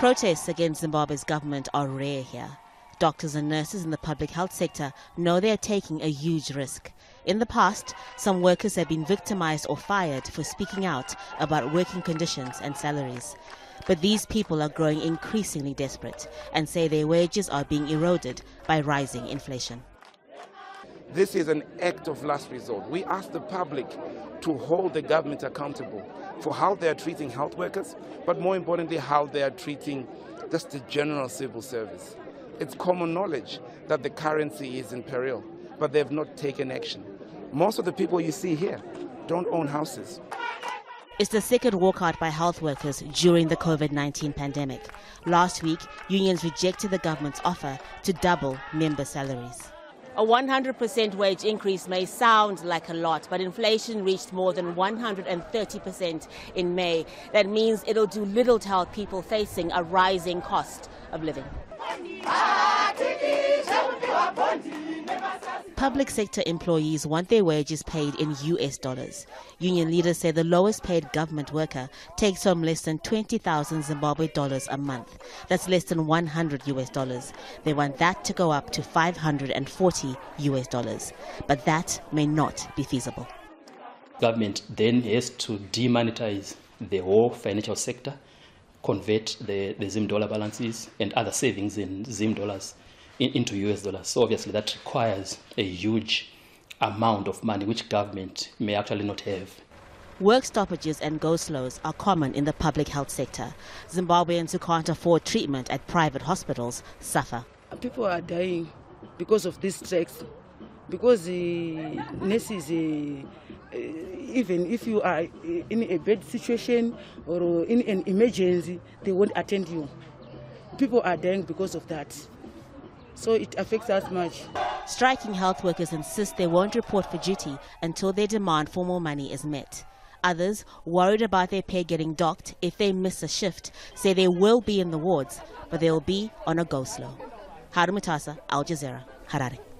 Protests against Zimbabwe's government are rare here. Doctors and nurses in the public health sector know they are taking a huge risk. In the past, some workers have been victimized or fired for speaking out about working conditions and salaries. But these people are growing increasingly desperate and say their wages are being eroded by rising inflation. This is an act of last resort. We ask the public to hold the government accountable for how they are treating health workers, but more importantly, how they are treating just the general civil service. It's common knowledge that the currency is in peril, but they have not taken action. Most of the people you see here don't own houses. It's the second walkout by health workers during the COVID-19 pandemic. Last week, unions rejected the government's offer to double member salaries. A 100% wage increase may sound like a lot, but inflation reached more than 130% in May. That means it'll do little to help people facing a rising cost of living. Public sector employees want their wages paid in US dollars. Union leaders say the lowest paid government worker takes home less than 20,000 Zimbabwe dollars a month. That's less than 100 US dollars. They want that to go up to 540 US dollars. But that may not be feasible. Government then has to demonetize the whole financial sector, convert the Zim dollar balances and other savings in Zim dollars into US dollars. So obviously that requires a huge amount of money which government may actually not have. Work stoppages and go-slows are common in the public health sector. Zimbabweans who can't afford treatment at private hospitals suffer. People are dying because of these strikes, because the nurses, even if you are in a bad situation or in an emergency, they won't attend you. People are dying because of that. So it affects us much. Striking health workers insist they won't report for duty until their demand for more money is met. Others, worried about their pay getting docked if they miss a shift, say they will be in the wards, but they will be on a go-slow. Haru Mutasa, Al Jazeera, Harare.